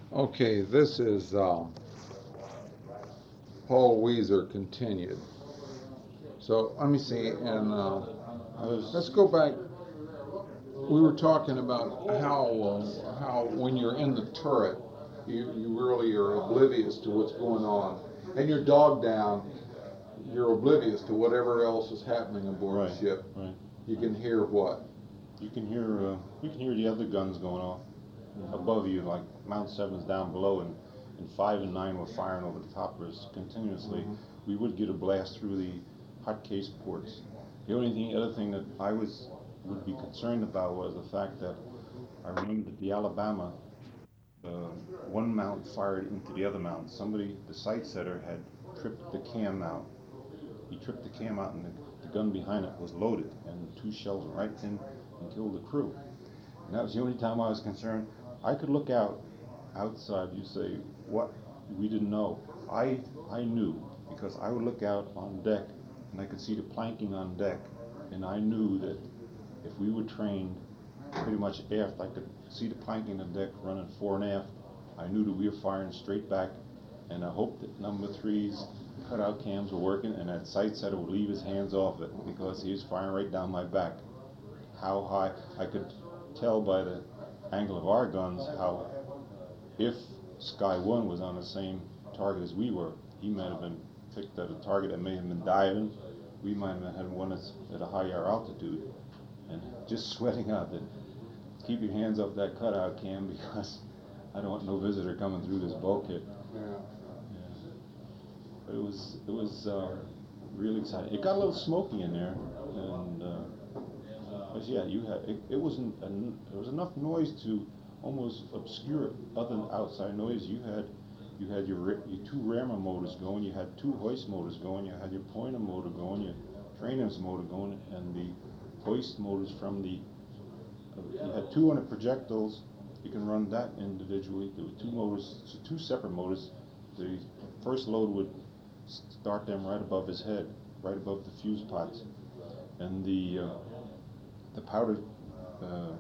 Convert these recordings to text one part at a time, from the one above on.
Okay, this is Paul Weiser continued. So let me see, and let's go back. We were talking about how when you're in the turret, you really are oblivious to what's going on, and you're dogged down. You're oblivious to whatever else is happening aboard Right, the ship. right. You can hear what? You can hear the other guns going off above you, like Mount Seven's down below, and 5 and 9 were firing over the top of us continuously. Mhm. We would get a blast through the hot case ports. Other thing that would be concerned about was the fact that I remember that the Alabama, uh, one mount fired into the other mount. The sight setter, had tripped the cam out. He tripped the cam out, and the gun behind it was loaded, and 2 shells went right in and killed the crew. And that was the only time I was concerned. I could look outside. You say what? We didn't know. I knew, because I would look out on deck and I could see the planking on deck, and I knew that if we were trained pretty much aft, I could see the planking on deck running fore and aft. I knew that we were firing straight back, and I hoped that number three's cutout cams were working and that sight setter would leave his hands off it, because he was firing right down my back. How high I could tell by the angle of our guns how, if Sky One was on the same target as we were, he might have been picked at a target that may have been diving. We might have had one that's at a higher altitude, and just sweating out that keep your hands off that cutout cam, because I don't want no visitor coming through this bulkhead. Yeah. Yeah. But it was really exciting. It got a little smoky in there, and but yeah, it wasn't there was enough noise to almost obscure other outside noise. You had your two rammer motors going, you had two hoist motors going, you had your pointer motor going, your trainer's motor going, and the hoist motors from the you had 200 projectiles. You can run that individually. There were two motors, so two separate motors. The first load would start them right above his head, right above the fuse pots, and the powder uh,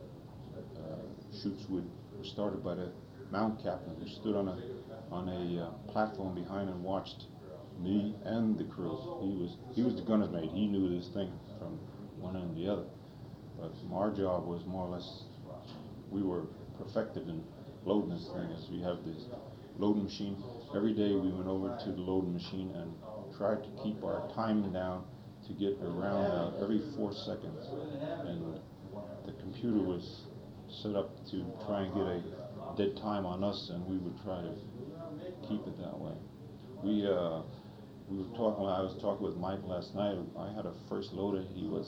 chutes were started by the mount captain, who stood on a platform behind and watched me and the crew. He was the gunner's mate. He knew this thing from one end to the other. But our job was more or less, we were perfected in loading this thing. As we have this loading machine, every day we went over to the loading machine and tried to keep our timing down to get around every 4 seconds. And the computer was set up to try and get a dead time on us, and we would try to keep it that way. We uh, we were talking. I was talking with Mike last night. I had a first loader.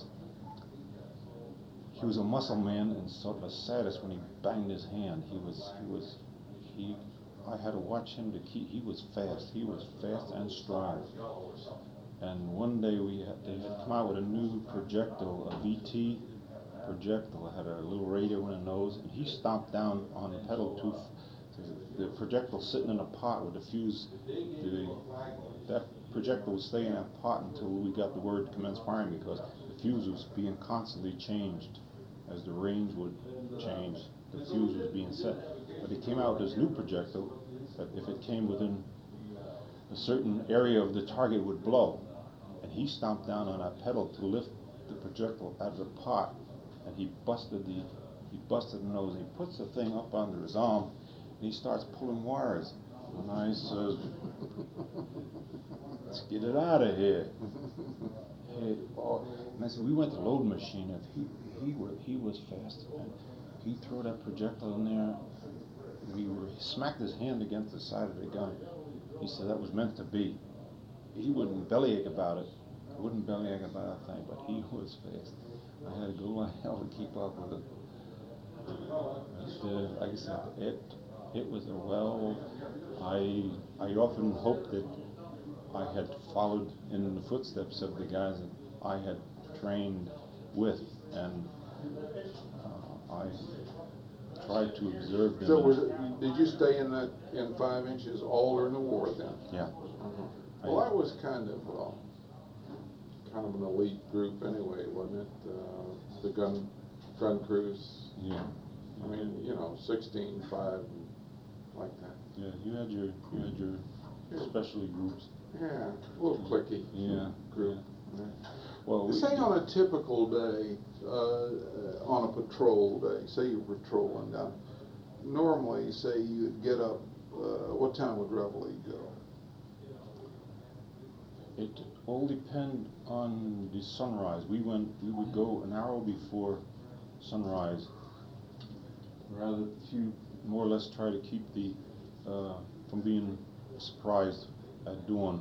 He was a muscle man and sort of a sadist when he banged his hand. He. I had to watch him to keep. He was fast. He was fast and strong. And one day they had come out with a new projectile, a VT projectile. It had a little radio in the nose, and he stomped down on the pedal tooth. The projectile sitting in a pot with the fuse. That projectile would stay in that pot until we got the word to commence firing, because the fuse was being constantly changed as the range would change. The fuse was being set. But they came out with this new projectile that if it came within a certain area of the target would blow. And he stomped down on that pedal to lift the projectile out of the pot, and he busted the nose. He puts the thing up under his arm, and he starts pulling wires. And I says, "Let's get it out of here." Hey, oh, and I said, we went to load machine. If he was fast, and he threw that projectile in there. He smacked his hand against the side of the gun. He said that was meant to be. He wouldn't bellyache about it. Wouldn't bellyache about a thing, but he was fast. I had to go like hell to keep up with it. But, like I said, it was a well. I often hoped that I had followed in the footsteps of the guys that I had trained with, and I tried to observe them. So did you stay in 5 inches all during the war then? Yeah. Well, that was kind of an elite group anyway, wasn't it? The gun crews. Yeah. I mean, 16, 5, like that. Yeah, you had your specialty groups. Yeah, a little clicky. Yeah, Group. yeah. Well, Say on a typical day, on a patrol day, say you're patrolling down, normally, say you'd get up, what time would Reveille go? it all depend on the sunrise. We would go an hour before sunrise, rather to more or less try to keep the from being surprised at dawn.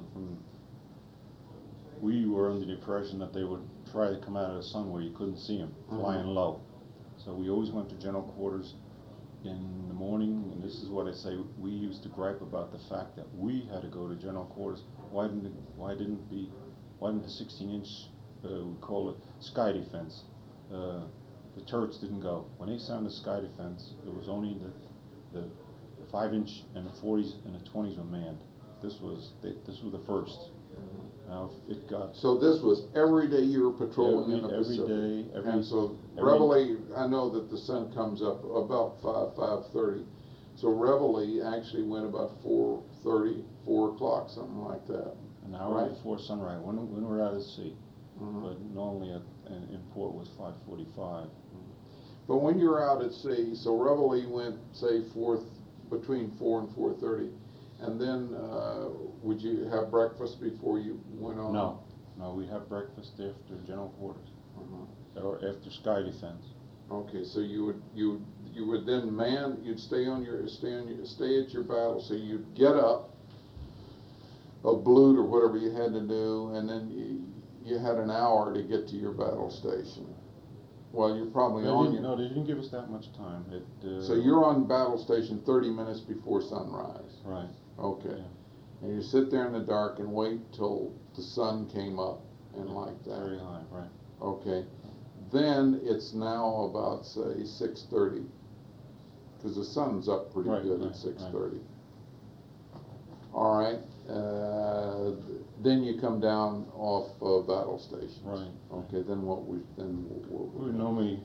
We were under the impression that they would try to come out of the sun where you couldn't see them, flying low. So we always went to general quarters in the morning, and this is what I say. We used to gripe about the fact that we had to go to general quarters. Why didn't the 16-inch we call it sky defense? The turrets didn't go. When they sounded sky defense, it was only the 5-inch and the 40s and the 20s were manned. This was the first. Now it got So this was every day you were patrolling in the Pacific? Every day. And so Reveille, I know that the sun comes up about 5:30. So Reveille actually went about 4:30, 4 o'clock, something like that. An hour before sunrise, when we're out at sea. Mm-hmm. But normally in port was 5:45. But when you were out at sea, so Reveille went, say, between 4 and 4:30. And then, would you have breakfast before you went on? No, we'd have breakfast after general quarters, or after sky defense. Okay, so you would then you'd stay at your battle. So you'd get up, a bloot or whatever you had to do, and then you had an hour to get to your battle station. Well, you're probably No, they didn't give us that much time. So you're on battle station 30 minutes before sunrise. Right. Okay. Yeah. And you sit there in the dark and wait till the sun came up and like that. Very high, right. Okay. Then it's now about, say, 6:30, because the sun's up pretty good at 6:30. Right. All right. Then you come down off battle station. Right. Okay. Then we normally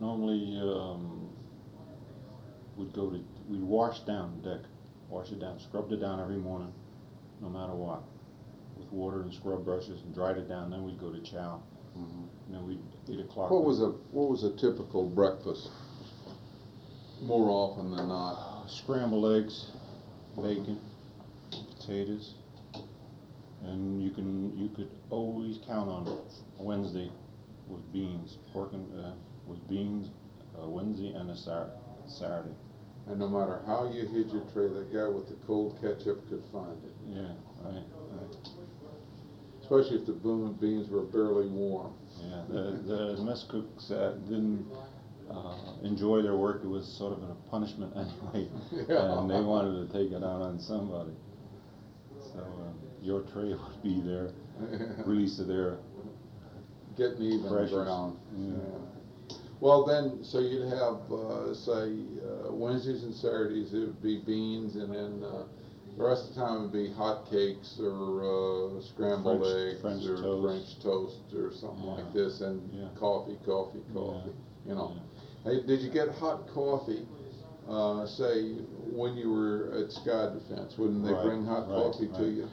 we'd wash down the deck. Wash it down, scrubbed it down every morning, no matter what, with water and scrub brushes, and dried it down. Then we'd go to chow. And then we'd 8 o'clock. What was a typical breakfast? More often than not, scrambled eggs, bacon, potatoes, and you could always count on Wednesday with beans, with beans, Wednesday and a Saturday. And no matter how you hid your tray, that guy with the cold ketchup could find it. Yeah, right. Especially if the beans were barely warm. Yeah, the mess cooks didn't enjoy their work. It was sort of a punishment anyway, and they wanted to take it out on somebody. So your tray would be there, release of their getting even pressures. Ground. Yeah. Well, then, so you'd have, say, Wednesdays and Saturdays, it would be beans, and then the rest of the time it would be hot cakes or scrambled eggs French or toast. French toast or something like this, and coffee. You know. Yeah. Hey, did you get hot coffee, say, when you were at Sky Defense? Wouldn't they bring hot coffee to you?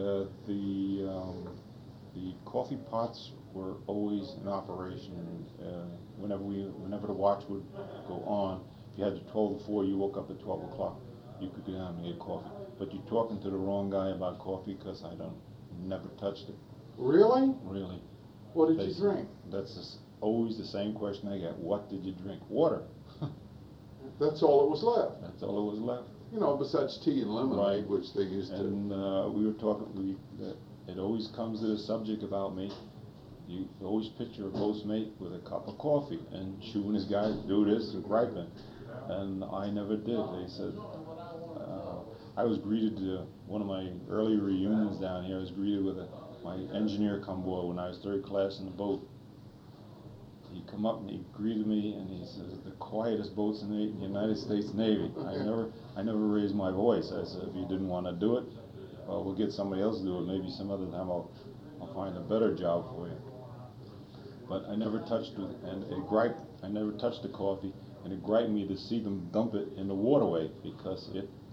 The coffee pots were always in operation. Whenever the watch would go on, if you had the 12 to 4, you woke up at 12 o'clock, you could go down and get coffee. But you're talking to the wrong guy about coffee, because I never touched it. Really? Really. What did you drink? That's always the same question I get. What did you drink? Water. That's all that was left. That's all that was left. You know, besides tea and lemonade, which they used to. And we were talking. It always comes to the subject about me. You always picture a boat's mate with a cup of coffee and chewing his guys do this and griping, and I never did. They said I was greeted one of my early reunions down here. I was greeted with my engineer come aboard when I was third class in the boat. He come up and he greeted me and he says, "The quietest boats in the United States Navy." I never raised my voice. I said, "If you didn't want to do it, well, we'll get somebody else to do it. Maybe some other time I'll find a better job for you." But I never touched it, and I never touched the coffee, and it griped me to see them dump it in the waterway, because it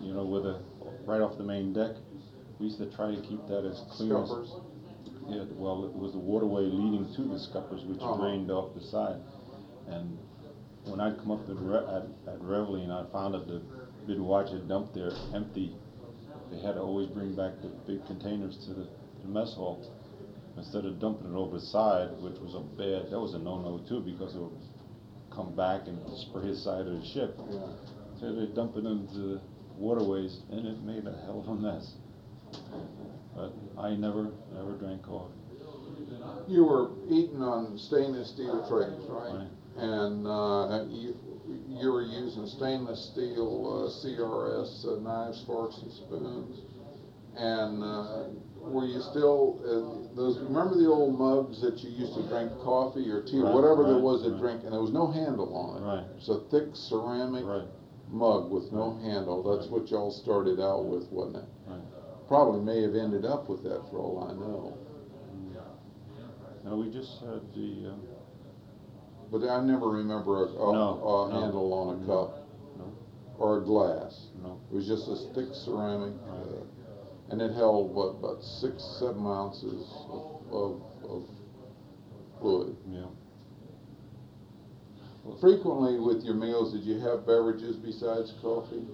you know, with right off the main deck. We used to try to keep that as clean as. Scuppers. Yeah, well, it was the waterway leading to the scuppers, which drained off the side. And when I'd come up at Reveille and I found that the big watch had dumped there empty, they had to always bring back the big containers to the mess hall. Instead of dumping it over the side, which was that was a no-no too, because it would come back and spray the side of the ship. Yeah. So they dump it into the waterways, and it made a hell of a mess. But I never drank coffee. You were eating on stainless steel trays, right? Right. And you were using stainless steel CRS knives, forks, and spoons. And were you still those? Remember the old mugs that you used to drink coffee or tea, or whatever there was to drink, and there was no handle on it. Right. It's a thick ceramic mug with no handle. That's what y'all started out with, wasn't it? Right. Probably may have ended up with that for all I know. No, we just had the. But I never remember a handle on a cup or a glass. No. It was just this thick ceramic, and it held about 6-7 ounces of fluid. Yeah. Well, frequently with your meals, did you have beverages besides coffee?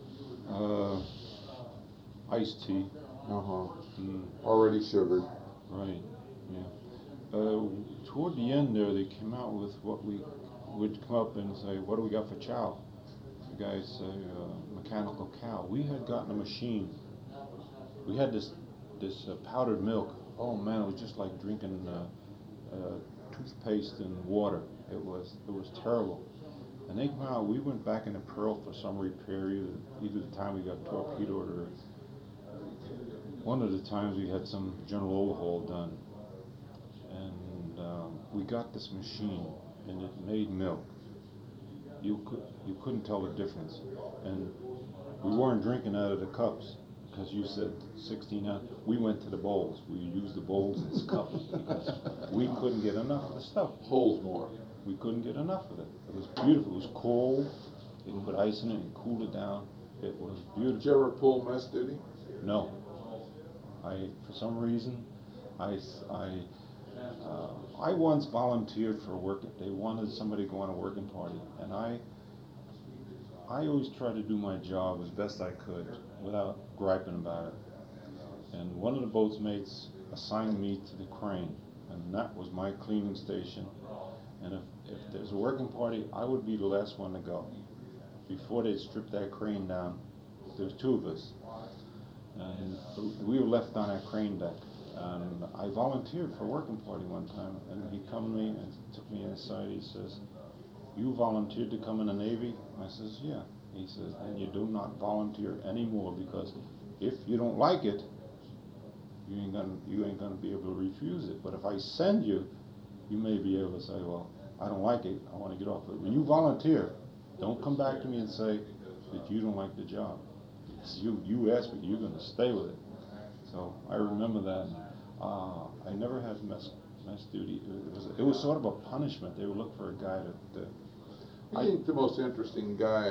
Iced tea. Already sugared. Right. Yeah. Toward the end there, they came out with what we would come up and say, "What do we got for chow?" The guys say, "Mechanical cow." We had gotten a machine. We had this powdered milk. Oh man, it was just like drinking toothpaste and water. It was terrible. And they came out. We went back into Pearl for some repair. Either the time we got torpedoed or one of the times we had some general overhaul done. And we got this machine, and it made milk. You couldn't tell the difference. And we weren't drinking out of the cups, because you said 16 ounce. We went to the bowls. We used the bowls as cups because we couldn't get enough of the stuff. Holds more. We couldn't get enough of it. It was beautiful. It was cold. You can put ice in it and cool it down. It was beautiful. Did you ever pull mess duty? No. For some reason, I once volunteered for work. They wanted somebody to go on a working party, and I always tried to do my job as best I could without griping about it. And one of the boatsmates assigned me to the crane, and that was my cleaning station. And if there's a working party, I would be the last one to go. Before they stripped that crane down, there's 2 of us. And we were left on that crane deck. And I volunteered for a working party one time, and he come to me and took me inside. He says, "You volunteered to come in the Navy?" I says, "Yeah." He says, "And you do not volunteer anymore, because if you don't like it, you ain't gonna be able to refuse it. But if I send you, you may be able to say, well, I don't like it, I want to get off it. When you volunteer, don't come back to me and say that you don't like the job. You asked me, you're going to stay with it." So I remember that. I never had mess duty. It was sort of a punishment. They would look for a guy I think the most interesting guy,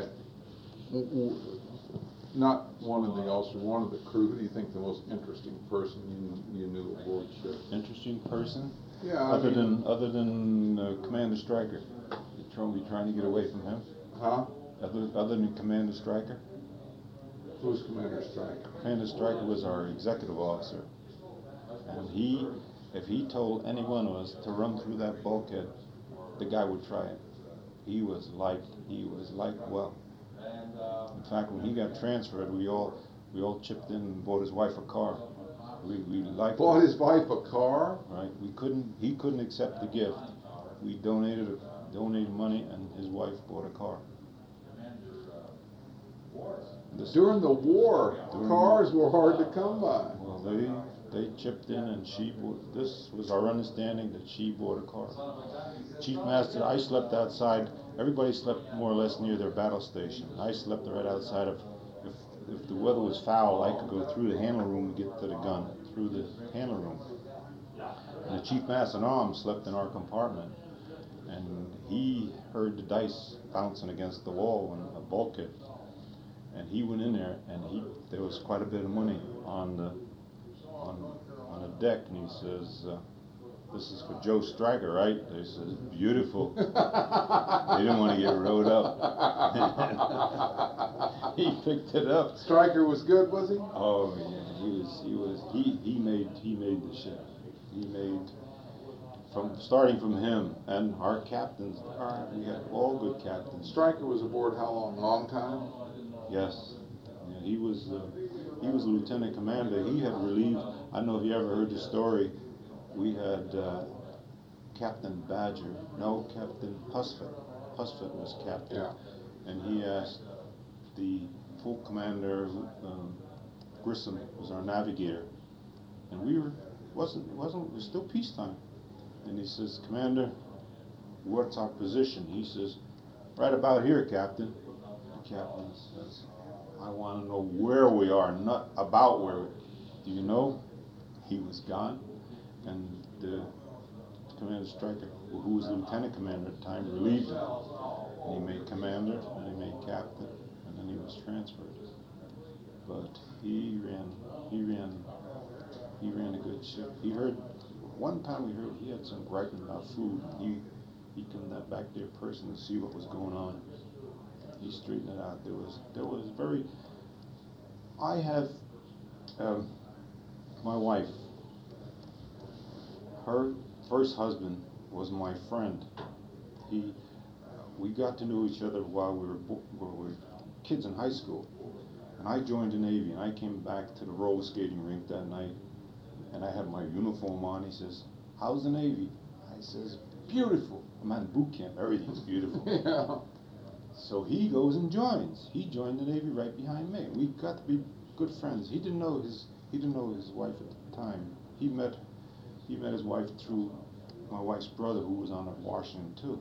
not one of the officers, one of the crew, who do you think the most interesting person you knew aboard ship? Interesting person? Yeah. Other than Commander Stryker. You're trying to get away from him? Huh? Other than Commander Stryker? Who's Commander Stryker? Commander Stryker was our executive officer. And if he told any one of us to run through that bulkhead, the guy would try it. He was liked well. In fact, when he got transferred, we all chipped in and bought his wife a car. We liked Bought it. his wife a car? Right. He couldn't accept the gift. We donated money, and his wife bought a car. During the war, cars were hard to come by. Well, they chipped in, and this was our understanding, that she bought a car. Chief Master, I slept outside. Everybody slept more or less near their battle station. I slept right outside of, if the weather was foul, I could go through the handle room and get to the gun, through the handle room. And the Chief Master at Arms slept in our compartment, and he heard the dice bouncing against the wall in a bulkhead. and he went in there, and there was quite a bit of money on the deck, and he says, "This is for Joe Striker, right?" They says, "Beautiful." They didn't want to get rode up. He picked it up. Striker was good, was he? Oh yeah, he made the ship. He made starting from him and our captains. We had all good captains. Striker was aboard how long? Long time? Yes. Yeah, he was lieutenant commander. He had relieved. I don't know if you ever heard the story. We had Captain Badger. No, Captain Husford. Husford was captain. Yeah. And he asked the full commander, Grissom was our navigator, and it was still peacetime. And he says, "Commander, what's our position?" He says, "Right about here, Captain." The captain says, "I want to know where we are, not about where. Do you know?" He was gone, and the Commander Striker, who was lieutenant commander at the time, relieved him. And he made commander, and he made captain, and then he was transferred. But he ran a good ship. One time we heard he had some griping about food. He came back there personally to see what was going on. He straightened it out. There was very. I have my wife. Her first husband was my friend. We got to know each other while we were kids in high school. And I joined the Navy, and I came back to the roller skating rink that night, and I had my uniform on. He says, "How's the Navy?" I says, "Beautiful." I'm at boot camp. Everything's beautiful. Yeah. So he goes and joins. He joined the Navy right behind me. We got to be good friends. He didn't know his wife at the time. He met his wife through my wife's brother, who was on at Washington too.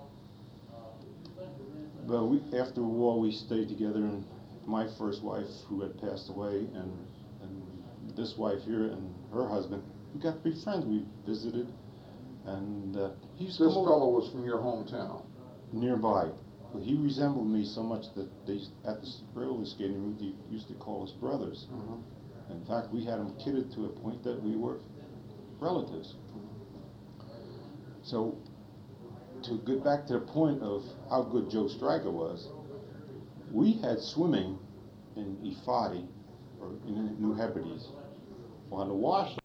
But after the war, we stayed together, and my first wife, who had passed away, and this wife here and her husband, we got to be friends. We visited, and he used to This fellow was from your hometown. Nearby. But he resembled me so much that at the roller skating rink, they used to call us brothers. In fact, we had him kidded to a point that we were relatives. So, to get back to the point of how good Joe Striker was, we had swimming in Ifadi, or in the New Hebrides, on the wash.